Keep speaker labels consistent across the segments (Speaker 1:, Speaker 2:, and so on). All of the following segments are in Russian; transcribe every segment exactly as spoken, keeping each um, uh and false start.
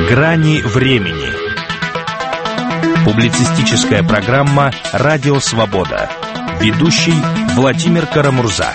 Speaker 1: Грани времени. Публицистическая программа «Радио Свобода». Ведущий Владимир Карамурза.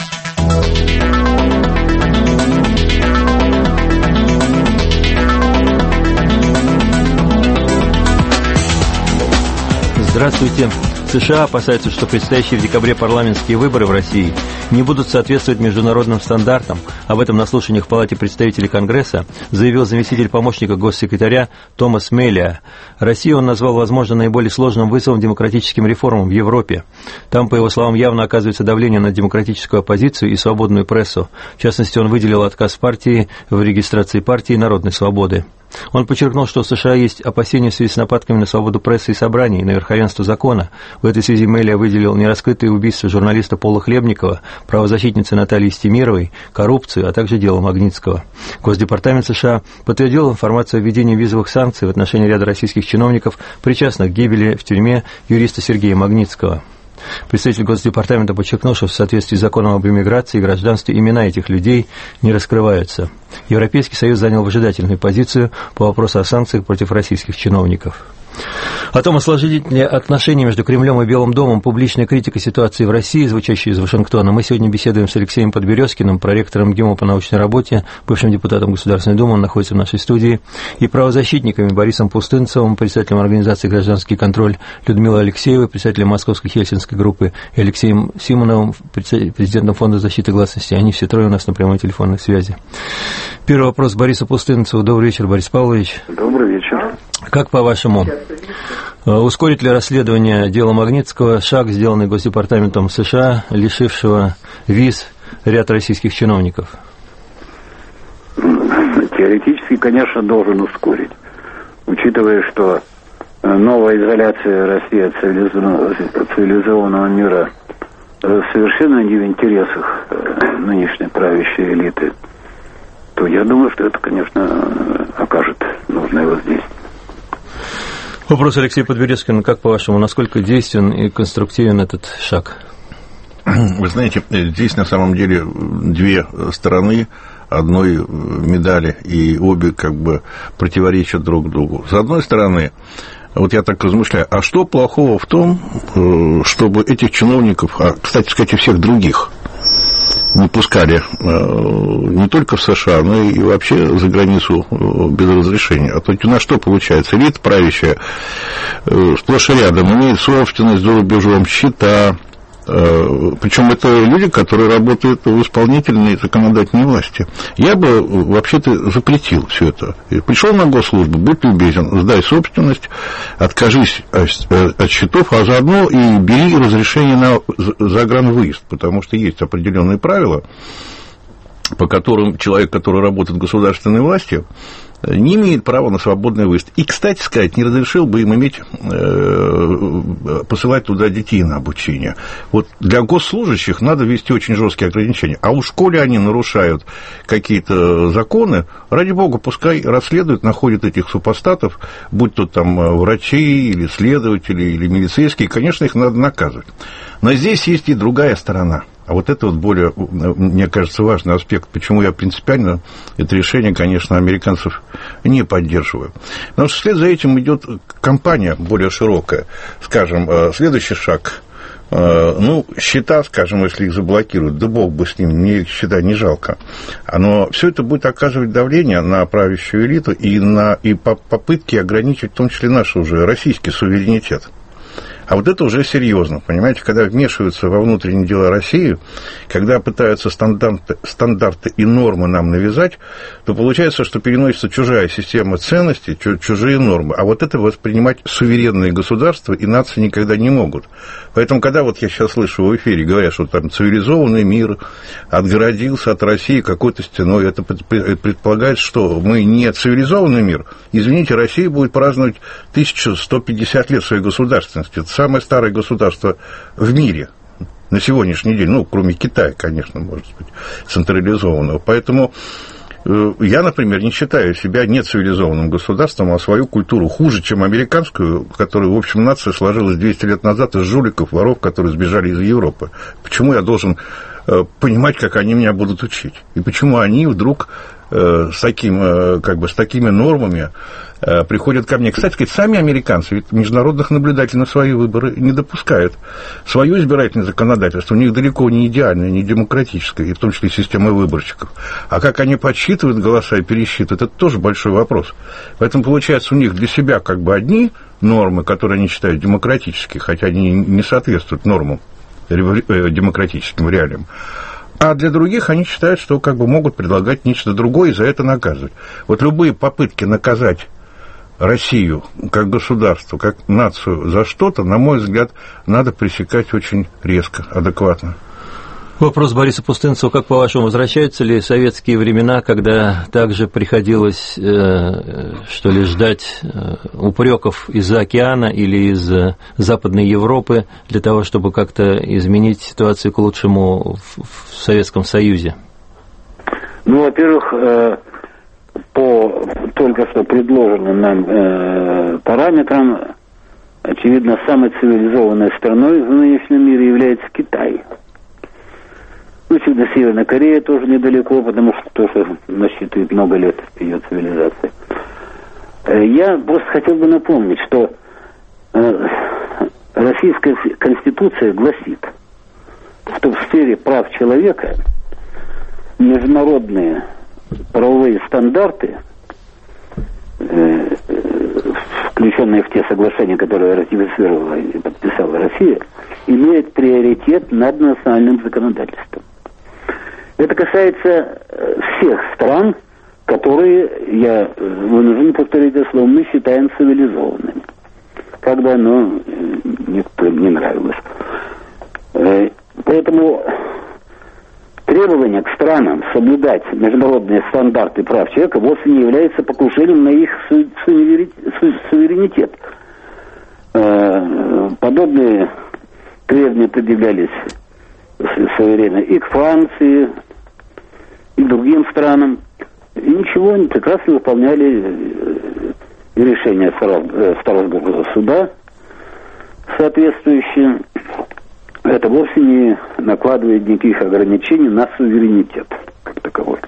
Speaker 2: Здравствуйте. США опасаются, что предстоящие в декабре парламентские выборы в России не будут соответствовать международным стандартам. Об этом на слушаниях в Палате представителей Конгресса заявил заместитель помощника госсекретаря Томас Меллиа. Россию он назвал, возможно, наиболее сложным вызовом демократическим реформам в Европе. Там, по его словам, явно оказывается давление на демократическую оппозицию и свободную прессу. В частности, он выделил отказ партии в регистрации партии народной свободы. Он подчеркнул, что в США есть опасения в связи с нападками на свободу прессы и собраний, на верховенство закона. В этой связи Меллиа выделил нераскрытые убийства журналиста Пола Хлебникова, правозащитницы Натальи Стемировой, коррупцию, а также дело Магнитского. Госдепартамент США подтвердил информацию о введении визовых санкций в отношении ряда российских чиновников, причастных к гибели в тюрьме юриста Сергея Магнитского. Представитель Госдепартамента подчеркнул, что в соответствии с законом об иммиграции и гражданстве имена этих людей не раскрываются. Европейский Союз занял выжидательную позицию по вопросу о санкциях против российских чиновников. О том, осложнить ли отношения между Кремлем и Белым домом, публичная критика ситуации в России, звучащая из Вашингтона, мы сегодня беседуем с Алексеем Подберезкиным, проректором ГИМО по научной работе, бывшим депутатом Государственной Думы, он находится в нашей студии, и правозащитниками Борисом Пустынцевым, председателем организации «Гражданский контроль», Людмилой Алексеевой, председателем Московской Хельсинской группы, и Алексеем Симоновым, президентом Фонда защиты гласности. Они все трое у нас на прямой телефонной связи. Первый вопрос Борису Пустынцеву. Добрый вечер, Борис Павлович.
Speaker 3: Добрый вечер.
Speaker 2: Как, по-вашему, ускорит ли расследование дела Магнитского шаг, сделанный Госдепартаментом США, лишившего виз ряд российских чиновников?
Speaker 3: Теоретически, конечно, должен ускорить. Учитывая, что новая изоляция России от цивилизованного мира совершенно не в интересах нынешней правящей элиты, то я думаю, что это, конечно, окажет нужное воздействие.
Speaker 2: Вопрос Алексея Подберезкина. Как, по-вашему, насколько действен и конструктивен этот шаг?
Speaker 4: Вы знаете, здесь на самом деле две стороны одной медали, и обе как бы противоречат друг другу. С одной стороны, вот я так размышляю, а что плохого в том, чтобы этих чиновников, а, кстати сказать, и всех других, не пускали не только в США, но и вообще за границу без разрешения. А то у нас что получается? Элита правящая сплошь и рядом имеет собственность за рубежом, счета. Причем это люди, которые работают в исполнительной и законодательной власти. Я бы вообще-то запретил все это. Пришел на госслужбу, будь любезен, сдай собственность, откажись от счетов, а заодно и бери разрешение на загранвыезд, потому что есть определенные правила, по которым человек, который работает в государственной власти, не имеет права на свободный выезд. И, кстати сказать, не разрешил бы им иметь, э, посылать туда детей на обучение. Вот для госслужащих надо ввести очень жесткие ограничения. А уж коли они нарушают какие-то законы, ради бога, пускай расследуют, находят этих супостатов, будь то там врачи, или следователи, или милицейские, конечно, их надо наказывать. Но здесь есть и другая сторона. А вот это вот более, мне кажется, важный аспект, почему я принципиально это решение, конечно, американцев не поддерживаю. Потому что вслед за этим идет кампания более широкая. Скажем, следующий шаг, ну, счета, скажем, если их заблокируют, да бог бы с ним, мне их счета не жалко. Но все это будет оказывать давление на правящую элиту и на и попытки ограничить, в том числе наш уже российский суверенитет. А вот это уже серьезно, понимаете, когда вмешиваются во внутренние дела России, когда пытаются стандарты, стандарты и нормы нам навязать, то получается, что переносится чужая система ценностей, чужие нормы. А вот это воспринимать суверенные государства и нации никогда не могут. Поэтому, когда вот я сейчас слышу в эфире, говорят, что там цивилизованный мир отгородился от России какой-то стеной, это предполагает, что мы не цивилизованный мир. Извините, Россия будет праздновать тысяча сто пятьдесят лет своей государственности. Это самое старое государство в мире на сегодняшний день, ну, кроме Китая, конечно, может быть, централизованного. Поэтому я, например, не считаю себя нецивилизованным государством, а свою культуру хуже, чем американскую, которая, в общем, нация сложилась двести лет назад из жуликов, воров, которые сбежали из Европы. Почему я должен понимать, как они меня будут учить? И почему они вдруг с, таким, как бы, с такими нормами приходят ко мне. Кстати сказать, сами американцы ведь международных наблюдателей на свои выборы не допускают. Свое избирательное законодательство у них далеко не идеальное, не демократическое, и в том числе система выборщиков. А как они подсчитывают голоса и пересчитывают, это тоже большой вопрос. Поэтому, получается, у них для себя как бы одни нормы, которые они считают демократические, хотя они не соответствуют нормам демократическим реалиям. А для других они считают, что как бы могут предлагать нечто другое и за это наказывать. Вот любые попытки наказать Россию как государство, как нацию за что-то, на мой взгляд, надо пресекать очень резко, адекватно.
Speaker 2: Вопрос Бориса Пустынцева. Как, по-вашему, возвращаются ли советские времена, когда также приходилось, э, что ли, ждать э, упреков из-за океана или из Западной Европы для того, чтобы как-то изменить ситуацию к лучшему в, в Советском Союзе?
Speaker 3: Ну, во-первых, э, по только что предложенным нам э, параметрам, очевидно, самой цивилизованной страной в нынешнем мире является Китай. Ну, очевидно, Северная Корея тоже недалеко, потому что тоже насчитывает много лет ее цивилизации. Я просто хотел бы напомнить, что э, Российская Конституция гласит, что в сфере прав человека международные правовые стандарты, э, включенные в те соглашения, которые ратифицировала и подписала Россия, имеют приоритет над национальным законодательством. Это касается всех стран, которые, я вынужден повторить это слово, мы считаем цивилизованными. Как бы оно некоторым не нравилось. Поэтому требование к странам соблюдать международные стандарты прав человека вовсе не является покушением на их суверенитет. Подобные требования предъявлялись в свое время и к Франции, и к другим странам. И ничего, они прекрасно выполняли решения Страсбургского суда соответствующие. Это вовсе не накладывает никаких ограничений на суверенитет как таковой.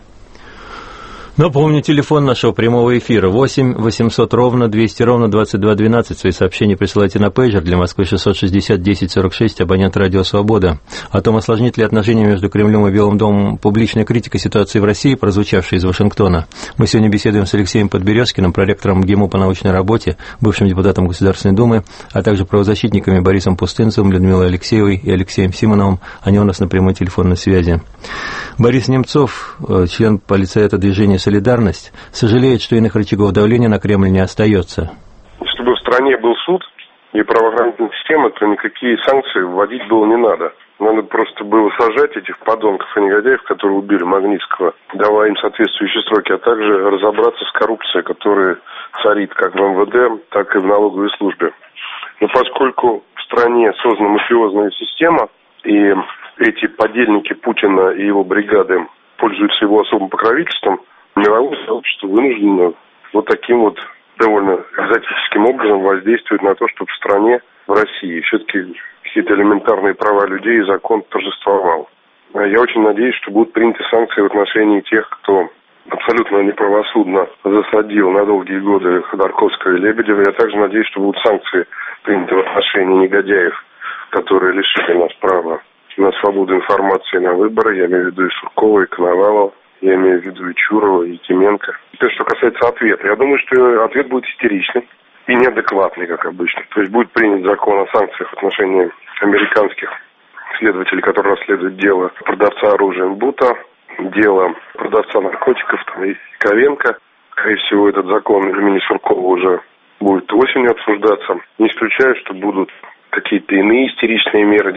Speaker 2: Напомню, телефон нашего прямого эфира восемь восемьсот ровно двести ровно двадцать два двенадцать. Свои сообщения присылайте на пейджер для Москвы шестьсот шестьдесят десять сорок шесть, абонент радио «Свобода». О том, осложнит ли отношения между Кремлем и Белым домом публичная критика ситуации в России, прозвучавшая из Вашингтона. Мы сегодня беседуем с Алексеем Подберезкиным, проректором МГИМО по научной работе, бывшим депутатом Государственной Думы, а также правозащитниками Борисом Пустынцевым, Людмилой Алексеевой и Алексеем Симоновым. Они у нас на прямой телефонной связи. Борис Немцов, член полицейского движения «Солидарность», сожалеет, что иных рычагов давления на Кремль не остается.
Speaker 5: Если бы в стране был суд и правоохранительная система, то никакие санкции вводить было не надо. Надо просто было сажать этих подонков и негодяев, которые убили Магнитского, давая им соответствующие сроки, а также разобраться с коррупцией, которая царит как в эм вэ дэ, так и в налоговой службе. Но поскольку в стране создана мафиозная система, и эти подельники Путина и его бригады пользуются его особым покровительством, мировое сообщество вынуждено вот таким вот довольно экзотическим образом воздействовать на то, чтобы в стране, в России, все-таки какие-то элементарные права людей и закон торжествовал. Я очень надеюсь, что будут приняты санкции в отношении тех, кто абсолютно неправосудно засадил на долгие годы Ходорковского и Лебедева. Я также надеюсь, что будут санкции приняты в отношении негодяев, которые лишили нас права на свободу информации, на выборы. Я имею в виду и Суркова, и Коновалова. Я имею в виду и Чурова, и Тименко. Теперь, что касается ответа. Я думаю, что ответ будет истеричный и неадекватный, как обычно. То есть будет принят закон о санкциях в отношении американских следователей, которые расследуют дело продавца оружия Бута, дело продавца наркотиков там, и Ковенко. Скорее всего, этот закон имени Суркова уже будет осенью обсуждаться. Не исключаю, что будут какие-то иные истеричные меры.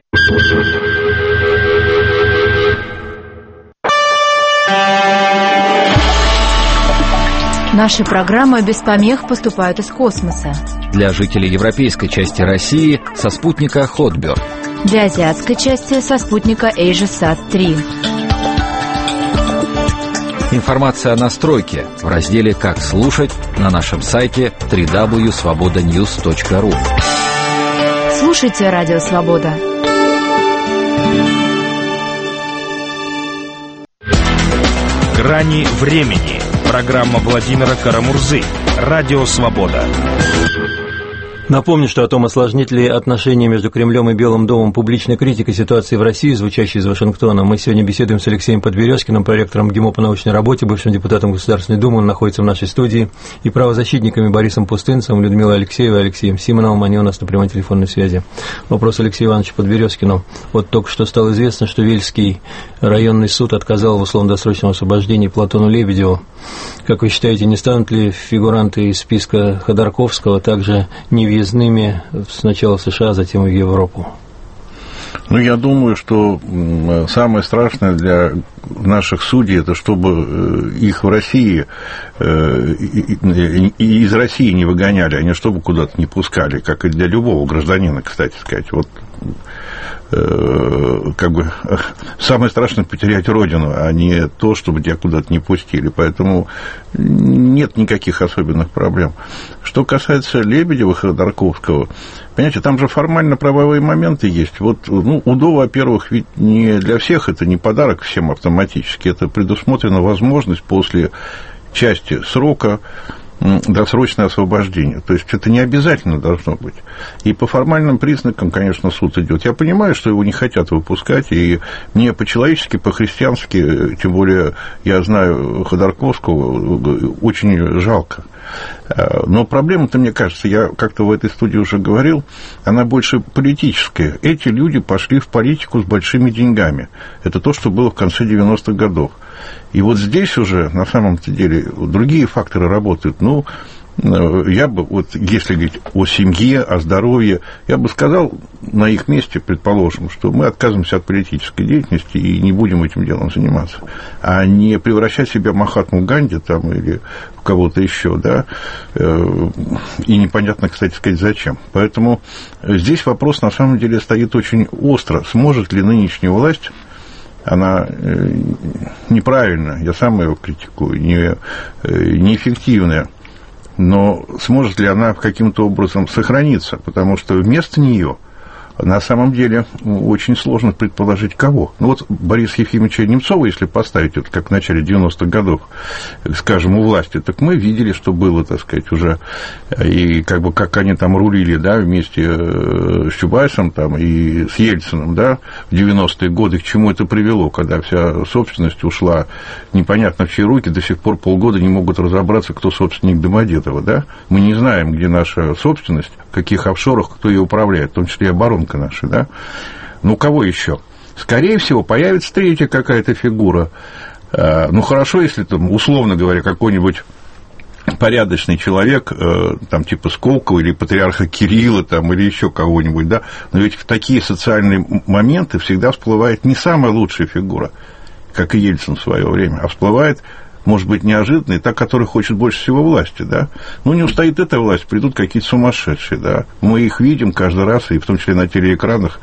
Speaker 6: Наши программы без помех поступают из космоса.
Speaker 7: Для жителей европейской части России со спутника Хотберд.
Speaker 6: Для азиатской части со спутника AsiaSat три.
Speaker 7: Информация о настройке в разделе «Как слушать» на нашем сайте дабл ю дабл ю дабл ю точка свобода ньюс точка ру.
Speaker 6: Слушайте Радио Свобода.
Speaker 1: Грани времени. Программа Владимира Карамурзы. Радио «Свобода».
Speaker 2: Напомню, что о том, осложнит ли отношения между Кремлем и Белым домом публичная критика ситуации в России, звучащей из Вашингтона, мы сегодня беседуем с Алексеем Подберезкиным, проректором ГИМО по научной работе, бывшим депутатом Государственной Думы, он находится в нашей студии, и правозащитниками Борисом Пустынцевым, Людмилой Алексеевой и Алексеем Симоновым, они у нас на прямой телефонной связи. Вопрос Алексею Ивановичу Подберезкину. Вот только что стало известно, что Вельский районный суд отказал в условно-досрочном освобождении Платону Лебедеву. Как вы считаете, не станут ли фигуранты из списка Ходорковского также невъездными сначала в США, а затем и в Европу?
Speaker 4: Ну, я думаю, что самое страшное для наших судей, это чтобы их в России, и из России не выгоняли, они чтобы куда-то не пускали, как и для любого гражданина, кстати сказать. Вот как бы самое страшное потерять родину, а не то, чтобы тебя куда-то не пустили. Поэтому нет никаких особенных проблем. Что касается Лебедева и Ходорковского, понимаете, там же формально-правовые моменты есть. Вот, ну, УДО, во-первых, ведь не для всех это не подарок всем автоматически. Это предусмотрена возможность после части срока досрочное освобождение. То есть это не обязательно должно быть. И по формальным признакам, конечно, суд идет. Я понимаю, что его не хотят выпускать, и мне по-человечески, по-христиански, тем более я знаю Ходорковского, очень жалко. Но проблема-то, мне кажется, я как-то в этой студии уже говорил, она больше политическая. Эти люди пошли в политику с большими деньгами. Это то, что было в конце девяностых годов. И вот здесь уже, на самом-то деле, другие факторы работают. Ну, я бы, вот если говорить о семье, о здоровье, я бы сказал на их месте, предположим, что мы отказываемся от политической деятельности и не будем этим делом заниматься, а не превращать себя в Махатму Ганди там, или в кого-то еще, да, и непонятно, кстати сказать, зачем. Поэтому здесь вопрос на самом деле стоит очень остро. Сможет ли нынешняя власть, она неправильная, я сам ее критикую, не, неэффективная, но сможет ли она каким-то образом сохраниться, потому что вместо нее на самом деле очень сложно предположить, кого. Ну вот Бориса Ефимовича Немцова, если поставить, вот как в начале девяностых годов, скажем, у власти, так мы видели, что было, так сказать, уже, и как бы как они там рулили, да, вместе с Чубайсом там и с Ельциным, да, в девяностые годы, к чему это привело, когда вся собственность ушла непонятно в чьи руки, до сих пор полгода не могут разобраться, кто собственник Домодедово, да. Мы не знаем, где наша собственность, в каких офшорах, кто ее управляет, в том числе и оборонка наша, да? Ну, кого еще? Скорее всего, появится третья какая-то фигура. Ну, хорошо, если там, условно говоря, какой-нибудь порядочный человек, там, типа Сколково или патриарха Кирилла, там, или еще кого-нибудь, да? Но ведь в такие социальные моменты всегда всплывает не самая лучшая фигура, как и Ельцин в свое время, а всплывает, может быть, неожиданный, та, который хочет больше всего власти, да. Ну, не устоит эта власть, придут какие-то сумасшедшие, да. Мы их видим каждый раз, и в том числе на телеэкранах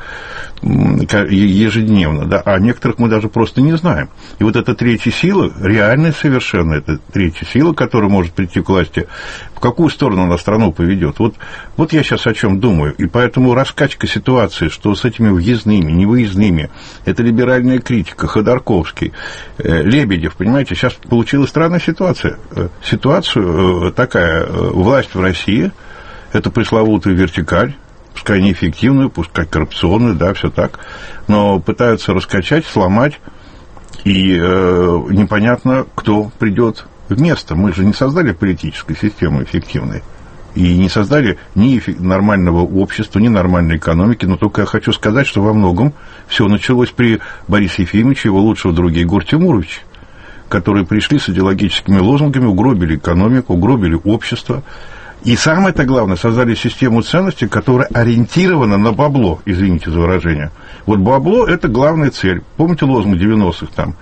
Speaker 4: ежедневно, да, а некоторых мы даже просто не знаем. И вот эта третья сила, реальная совершенно, эта третья сила, которая может прийти к власти, в какую сторону она страну поведет. Вот, вот я сейчас о чем думаю. И поэтому раскачка ситуации, что с этими въездными, невыездными, это либеральная критика, Ходорковский, Лебедев, понимаете, сейчас получилась странная ситуация. Ситуацию такая, власть в России, это пресловутая вертикаль, пускай неэффективную, пускай коррупционную, да, все так, но пытаются раскачать, сломать, и э, непонятно, кто придет вместо. Мы же не создали политическую систему эффективной, и не создали ни нормального общества, ни нормальной экономики, но только я хочу сказать, что во многом все началось при Борисе Ефимовиче, его лучшего друга Егора Тимуровича, которые пришли с идеологическими лозунгами, угробили экономику, угробили общество. И самое-то главное, создали систему ценностей, которая ориентирована на бабло, извините за выражение. Вот бабло – это главная цель. Помните лозунг девяностых там?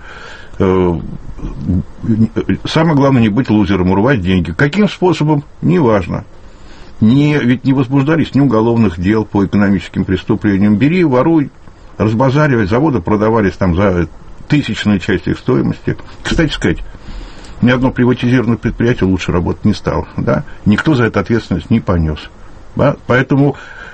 Speaker 4: Самое главное не быть лузером, урвать деньги. Каким способом? Неважно. Не, ведь не возбуждались ни уголовных дел по экономическим преступлениям. Бери, воруй, разбазаривай. Заводы продавались там за тысячную часть их стоимости. Кстати сказать, ни одно приватизированное предприятие лучше работать не стало, да? Никто за это ответственность не понес. Да? Поэтому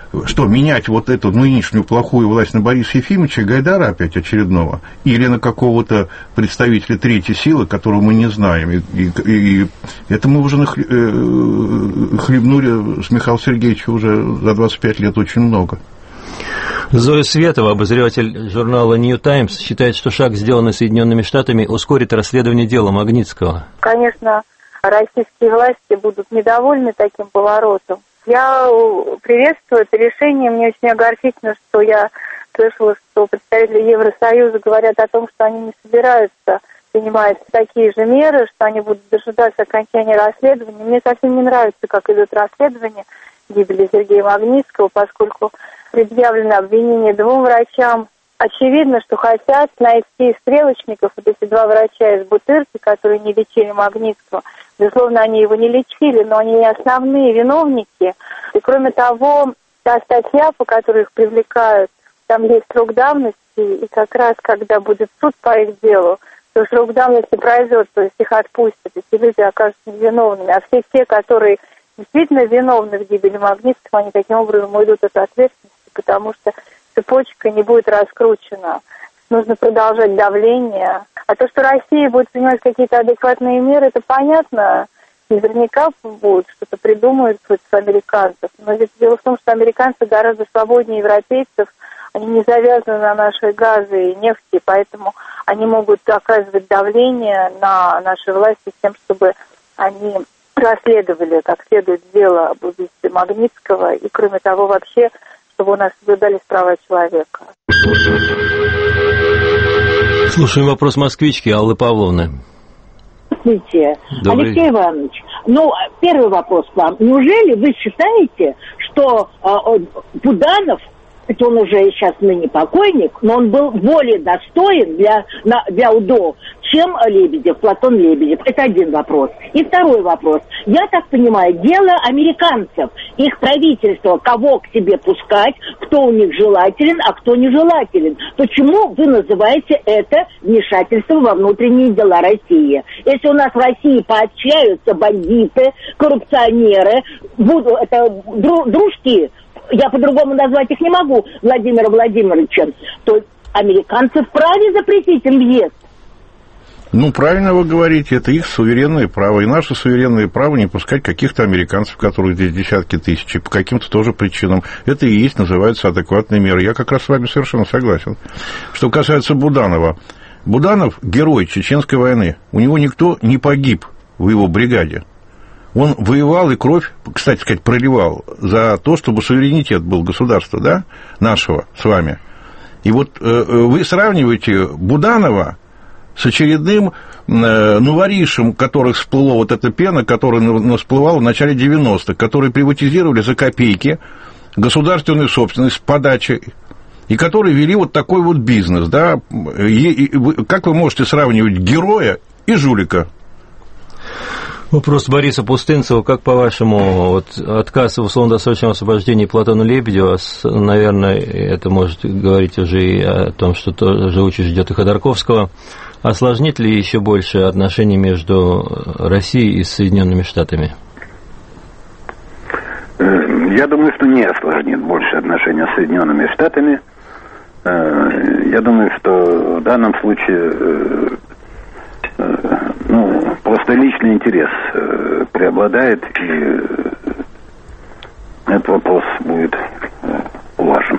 Speaker 4: что, менять вот эту нынешнюю плохую власть на Бориса Ефимовича и Гайдара опять очередного? Или на какого-то представителя третьей силы, которого мы не знаем? И, и, и это мы уже нахлеб... хлебнули с Михаилом Сергеевичем уже за двадцать пять лет очень много.
Speaker 2: Зоя Светова, обозреватель журнала New Times, считает, что шаг, сделанный Соединенными Штатами, ускорит расследование дела Магнитского.
Speaker 8: Конечно, российские власти будут недовольны таким поворотом. Я приветствую это решение. Мне очень огорчительно, что я слышала, что представители Евросоюза говорят о том, что они не собираются принимать такие же меры, что они будут дожидаться окончания расследования. Мне совсем не нравится, как идет расследование гибели Сергея Магнитского, поскольку предъявлено обвинение двум врачам. Очевидно, что хотят найти стрелочников, вот эти два врача из Бутырки, которые не лечили Магнитского. Безусловно, они его не лечили, но они не основные виновники. И кроме того, та статья, по которой их привлекают, там есть срок давности, и как раз когда будет суд по их делу, то срок давности пройдет, то есть их отпустят, эти люди окажутся невиновными. А все те, которые действительно виновны в гибели Магнитского, они таким образом уйдут от ответственности, потому что цепочка не будет раскручена. Нужно продолжать давление. А то, что Россия будет принимать какие-то адекватные меры, это понятно. Наверняка будут что-то придумают против американцев. Но ведь дело в том, что американцы гораздо свободнее европейцев. Они не завязаны на наши газы и нефти, поэтому они могут оказывать давление на наши власти с тем, чтобы они расследовали как следует дело об убийстве Магнитского. И, кроме того, вообще, чтобы у нас соблюдались права человека.
Speaker 2: Слушаем вопрос москвички Аллы Павловны.
Speaker 9: Здравствуйте,
Speaker 2: Добрый
Speaker 9: Алексей
Speaker 2: день.
Speaker 9: Иванович. Ну, первый вопрос к вам. Неужели вы считаете, что э, Буданов, это он уже сейчас ныне покойник, но он был более достоин для, на, для УДО, чем Лебедев, Платон Лебедев? Это один вопрос. И второй вопрос. Я так понимаю, дело американцев, их правительства, кого к себе пускать, кто у них желателен, а кто нежелателен. Почему вы называете это вмешательством во внутренние дела России? Если у нас в России поощряются бандиты, коррупционеры, буду, это дру, дружки, я по-другому назвать их не могу, Владимира Владимировича, то американцы вправе запретить им въезд.
Speaker 4: Ну, правильно вы говорите, это их суверенное право. И наше суверенное право не пускать каких-то американцев, которых здесь десятки тысяч, и по каким-то тоже причинам. Это и есть, называется, адекватные меры. Я как раз с вами совершенно согласен. Что касается Буданова. Буданов – герой Чеченской войны. У него никто не погиб в его бригаде. Он воевал и кровь, кстати сказать, проливал за то, чтобы суверенитет был государства, да, нашего с вами. И вот э, вы сравниваете Буданова с очередным э, новоришем, который всплыла вот эта пена, которая всплывала в начале девяностых, которые приватизировали за копейки государственную собственность с подачи, и которые вели вот такой вот бизнес, да. И, и, вы, как вы можете сравнивать героя и жулика?
Speaker 2: Вопрос Бориса Пустынцева. Как, по-вашему, вот, отказ в условно-досрочном освобождении Платона Лебедева, наверное, это может говорить уже и о том, что тоже участь ждет и Ходорковского, осложнит ли еще больше отношения между Россией и Соединенными Штатами?
Speaker 3: Я думаю, что не осложнит больше отношения с Соединенными Штатами. Я думаю, что в данном случае ну, просто личный интерес преобладает, и этот вопрос будет улажен.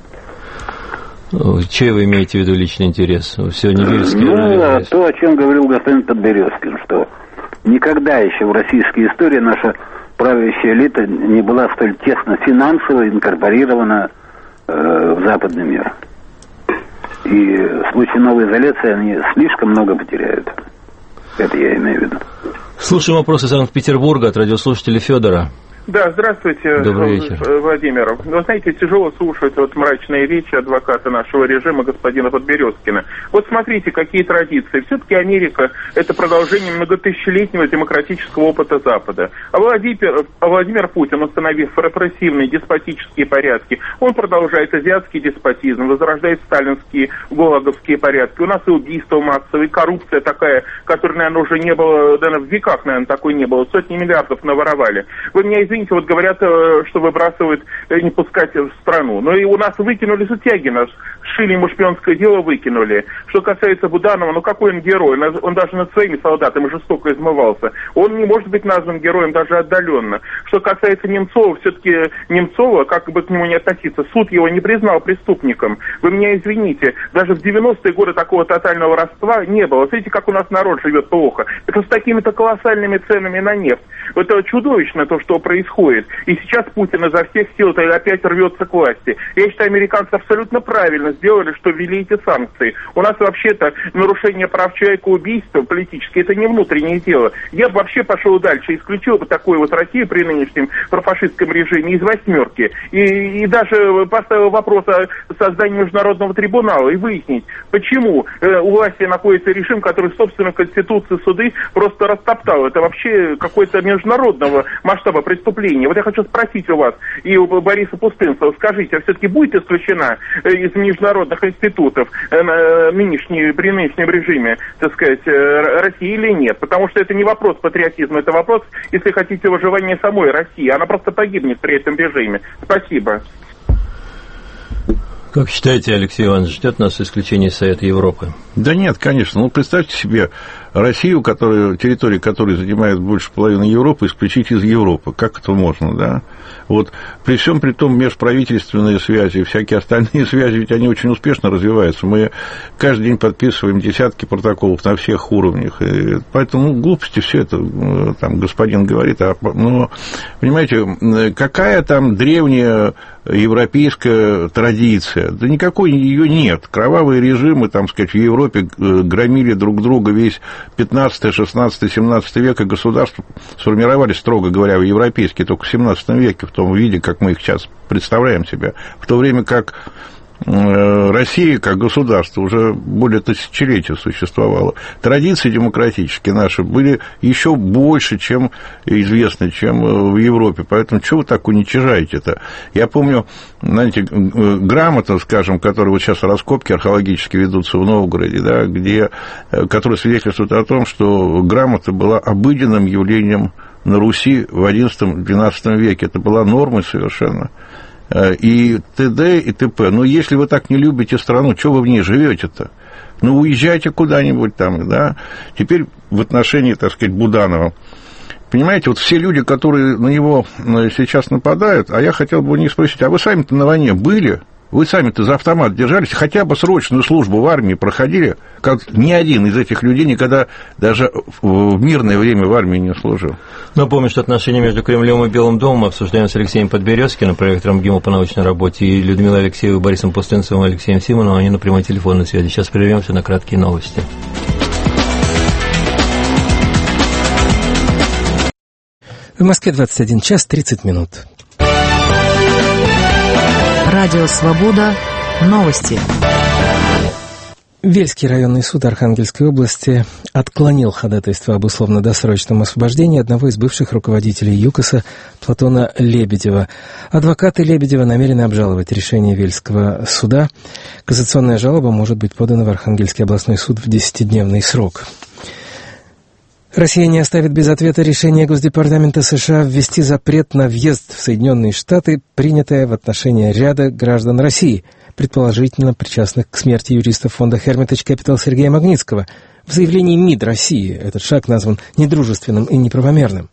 Speaker 2: Чей вы имеете в виду личный интерес? Все не верите?
Speaker 3: Ну, то, о чем говорил господин Подберезкин, что никогда еще в российской истории наша правящая элита не была столь тесно финансово инкорпорирована э, в западный мир. И в случае новой изоляции они слишком много потеряют. Это я имею в виду.
Speaker 2: Слушаем вопросы из Санкт-Петербурга от радиослушателя Федора.
Speaker 10: Да, здравствуйте,
Speaker 2: Добрый вечер.
Speaker 10: Владимир. Вы знаете, тяжело слушать вот мрачные речи адвоката нашего режима, господина Подберезкина. Вот смотрите, какие традиции. Все-таки Америка – это продолжение многотысячелетнего демократического опыта Запада. А Владимир, а Владимир Путин, установив репрессивные деспотические порядки, он продолжает азиатский деспотизм, возрождает сталинские, гулаговские порядки. У нас и убийства массовые, и коррупция такая, которой, наверное, уже не было, да, в веках, наверное, такой не было. Сотни миллиардов наворовали. Вы меня извините, извините, вот говорят, что выбрасывают, не пускать в страну. Но и у нас выкинули Сутягина, сшили ему шпионское дело, выкинули. Что касается Буданова, ну какой он герой? Он даже над своими солдатами жестоко измывался. Он не может быть назван героем даже отдаленно. Что касается Немцова, все-таки Немцова, как бы к нему не относиться, суд его не признал преступником. Вы меня извините, даже в девяностые годы такого тотального воровства не было. Смотрите, как у нас народ живет плохо. Это с такими-то колоссальными ценами на нефть. Это чудовищно то, что происходит. И сейчас Путин изо всех сил опять рвется к власти. Я считаю, американцы абсолютно правильно сделали, что ввели эти санкции. У нас вообще-то нарушение прав человека, убийство политическое, это не внутреннее дело. Я бы вообще пошел дальше, исключил бы такую вот Россию при нынешнем профашистском режиме из восьмерки. И, и даже поставил вопрос о создании международного трибунала и выяснить, почему э, у власти находится режим, который, собственно, Конституции, суды просто растоптал. Это вообще какое-то международного масштаба преступления. Вот я хочу спросить у вас и у Бориса Пустынцева, скажите, а все-таки будет исключена из международных институтов нынешней, при нынешнем режиме, так сказать, России или нет? Потому что это не вопрос патриотизма, это вопрос, если хотите, выживания самой России. Она просто погибнет при этом режиме. Спасибо.
Speaker 2: Как считаете, Алексей Иванович, ждет нас исключение из Совета Европы?
Speaker 4: Да нет, конечно. Ну, представьте себе Россию, которая, территория которой занимает больше половины Европы, исключить из Европы. Как это можно, да? Вот при всем при том межправительственные связи, всякие остальные связи, ведь они очень успешно развиваются. Мы каждый день подписываем десятки протоколов на всех уровнях. И поэтому ну, глупости все это, там, господин говорит. А, ну, понимаете, какая там древняя европейская традиция? Да никакой ее нет. Кровавые режимы, там, сказать, в Европе громили друг друга весь пятнадцатый, шестнадцатый, семнадцатый век, и государства сформировались, строго говоря, в европейские только в семнадцатом веке, в том виде, как мы их сейчас представляем себе, в то время как Россия, как государство, уже более тысячелетия существовала. Традиции демократические наши были еще больше, чем известны, чем в Европе. Поэтому чего вы так уничижаете-то? Я помню, знаете, грамота, скажем, которая вот сейчас раскопки археологические ведутся в Новгороде, да, где, которая свидетельствует о том, что грамота была обыденным явлением на Руси в одиннадцатом-двенадцатом веке. Это была нормой совершенно. И т.д. и т.п. Но если вы так не любите страну, что вы в ней живете-то? Ну, уезжайте куда-нибудь там, да? Теперь в отношении, так сказать, Буданова. Понимаете, вот все люди, которые на него сейчас нападают, а я хотел бы у них спросить, а вы сами-то на войне были? Вы сами-то за автомат держались, хотя бы срочную службу в армии проходили, как ни один из этих людей никогда даже в мирное время в армии не служил.
Speaker 2: Напомню, что отношения между Кремлем и Белым домом обсуждаем с Алексеем Подберезкиным, проректором ГИМО по научной работе, и Людмилой Алексеевой, Борисом Пустынцевым и Алексеем Симоновым. Они на прямой телефонной связи. Сейчас прервемся на краткие новости.
Speaker 11: В Москве двадцать один час тридцать минут.
Speaker 6: Радио «Свобода». Новости.
Speaker 11: Вельский районный суд Архангельской области отклонил ходатайство об условно-досрочном освобождении одного из бывших руководителей ЮКОСа Платона Лебедева. Адвокаты Лебедева намерены обжаловать решение Вельского суда. Кассационная жалоба может быть подана в Архангельский областной суд в десятидневный срок. Россия не оставит без ответа решение Госдепартамента США ввести запрет на въезд в Соединенные Штаты, принятое в отношении ряда граждан России, предположительно причастных к смерти юриста фонда Hermitage Capital Сергея Магнитского. В заявлении МИД России этот шаг назван недружественным и неправомерным.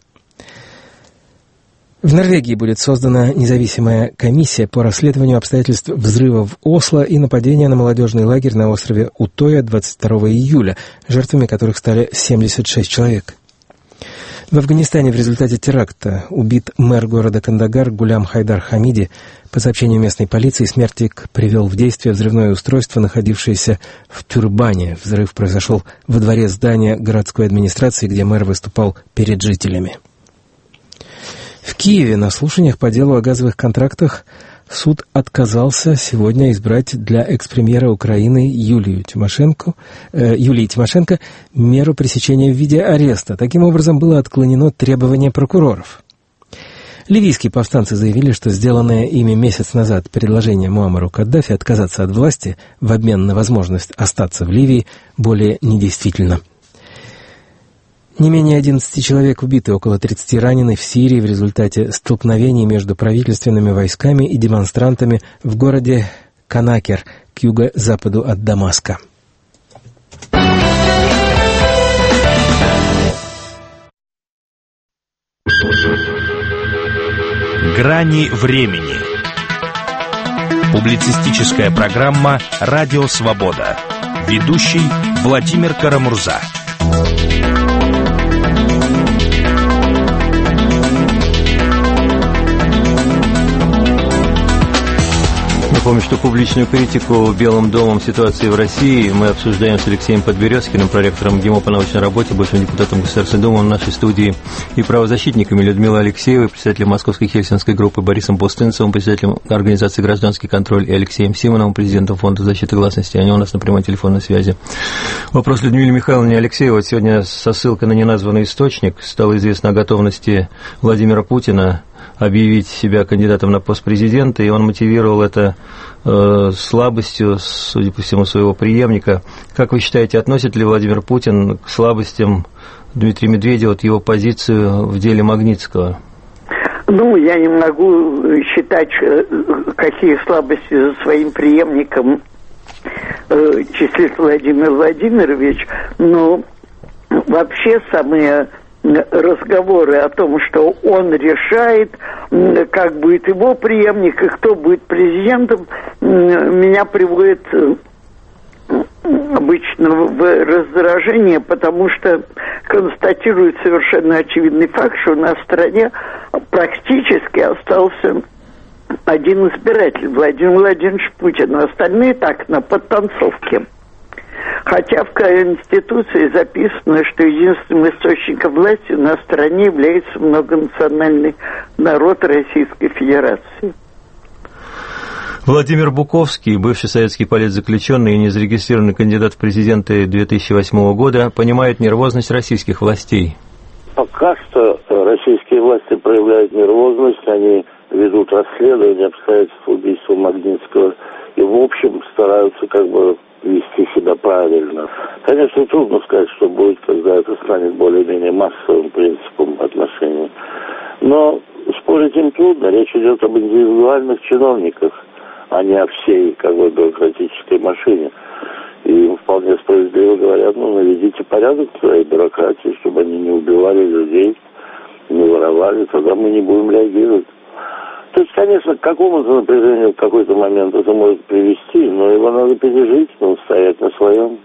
Speaker 11: В Норвегии будет создана независимая комиссия по расследованию обстоятельств взрыва в Осло и нападения на молодежный лагерь на острове Утоя двадцать второго июля, жертвами которых стали семьдесят шесть человек. В Афганистане в результате теракта убит мэр города Кандагар Гулям Хайдар Хамиди. По сообщению местной полиции, смертник привел в действие взрывное устройство, находившееся в Тюрбане. Взрыв произошел во дворе здания городской администрации, где мэр выступал перед жителями. В Киеве на слушаниях по делу о газовых контрактах суд отказался сегодня избрать для экс-премьера Украины Юлию Тимошенко, э, Юлии Тимошенко меру пресечения в виде ареста. Таким образом, было отклонено требование прокуроров. Ливийские повстанцы заявили, что сделанное ими месяц назад предложение Муаммару Каддафи отказаться от власти в обмен на возможность остаться в Ливии более недействительно. Не менее одиннадцати человек убиты, около тридцати ранены в Сирии в результате столкновений между правительственными войсками и демонстрантами в городе Канакер к юго-западу от Дамаска.
Speaker 1: Грани времени. Публицистическая программа «Радио Свобода». Ведущий Владимир Карамурза.
Speaker 2: Напомню, что публичную критику Белым домом ситуации в России мы обсуждаем с Алексеем Подберезкиным, проректором ГИМО по научной работе, бывшим депутатом Государственной Думы в нашей студии, и правозащитниками Людмилой Алексеевой, председателем Московской Хельсинской группы, Борисом Бустынцевым, председателем организации «Гражданский контроль», и Алексеем Симоновым, президентом Фонда защиты гласности. Они у нас на прямой телефонной связи. Вопрос Людмиле Михайловне Алексеевой. Вот сегодня со ссылкой на неназванный источник стало известно о готовности Владимира Путина объявить себя кандидатом на пост президента, и он мотивировал это э, слабостью, судя по всему, своего преемника. Как вы считаете, относит ли Владимир Путин к слабостям Дмитрия Медведева, вот его позицию в деле Магнитского?
Speaker 12: Ну, я не могу считать, какие слабости за своим преемником э, числит Владимир Владимирович, но вообще самые разговоры о том, что он решает, как будет его преемник и кто будет президентом, меня приводит обычно в раздражение, потому что констатирует совершенно очевидный факт, что у нас в стране практически остался один избиратель, Владимир Владимирович Путин, а остальные так, на подтанцовке. Хотя в Конституции записано, что единственным источником власти на стране является многонациональный народ Российской Федерации.
Speaker 2: Владимир Буковский, бывший советский политзаключенный и незарегистрированный кандидат в президенты две тысячи восьмого года, понимает нервозность российских властей.
Speaker 13: Пока что российские власти проявляют нервозность, они ведут расследование обстоятельств убийства Магнитского и, в общем, стараются как бы вести себя правильно. Конечно, трудно сказать, что будет, когда это станет более-менее массовым принципом отношений. Но спорить им трудно. Речь идет об индивидуальных чиновниках, а не о всей как бы бюрократической машине. И им вполне справедливо говорят, ну, наведите порядок в своей бюрократии, чтобы они не убивали людей, не воровали, тогда мы не будем реагировать. То есть, конечно, к какому-то напряжению в какой-то момент это может привести, но его надо пережить, но стоять на своем.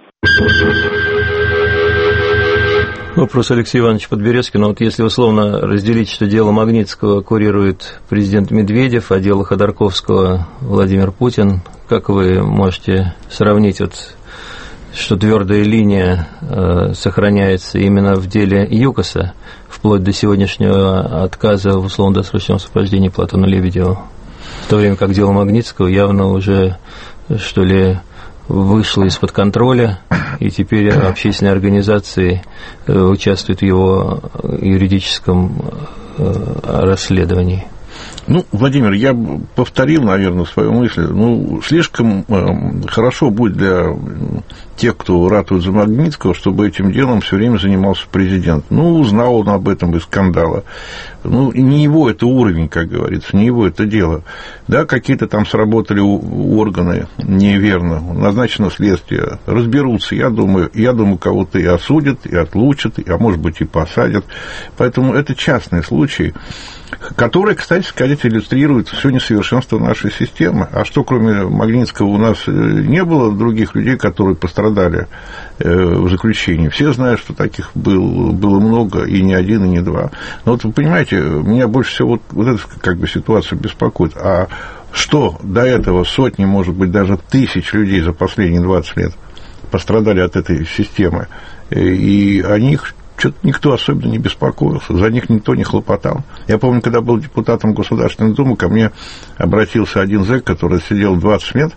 Speaker 2: Вопрос Алексея Ивановича Подберезкина. Вот если условно разделить, что дело Магнитского курирует президент Медведев, а дело Ходорковского Владимир Путин, как вы можете сравнить, вот, что твердая линия э, сохраняется именно в деле ЮКОСа, вплоть до сегодняшнего отказа в условно-досрочном освобождении Платона Лебедева, в то время как дело Магнитского явно уже, что ли, вышло из-под контроля, и теперь общественные организации э, участвуют в его юридическом э, расследовании.
Speaker 4: Ну, Владимир, я повторил, наверное, свою мысль. Ну, слишком э, хорошо будет для тех, кто ратует за Магнитского, чтобы этим делом все время занимался президент. Ну, узнал он об этом из скандала. Ну, не его это уровень, как говорится, не его это дело. Да, какие-то там сработали органы неверно, назначено следствие, разберутся. Я думаю, я думаю, кого-то и осудят, и отлучат, а может быть, и посадят. Поэтому это частный случай, который, кстати сказать, иллюстрирует все несовершенство нашей системы. А что, кроме Магнитского, у нас не было других людей, которые пострадали в заключении? Все знают, что таких был, было много, и не один, и не два. Но вот вы понимаете, меня больше всего вот, вот эта как бы ситуация беспокоит. А что до этого сотни, может быть, даже тысяч людей за последние двадцать лет пострадали от этой системы, и о них что-то никто особенно не беспокоился, за них никто не хлопотал. Я помню, когда был депутатом Государственной Думы, ко мне обратился один зэк, который сидел двадцать лет,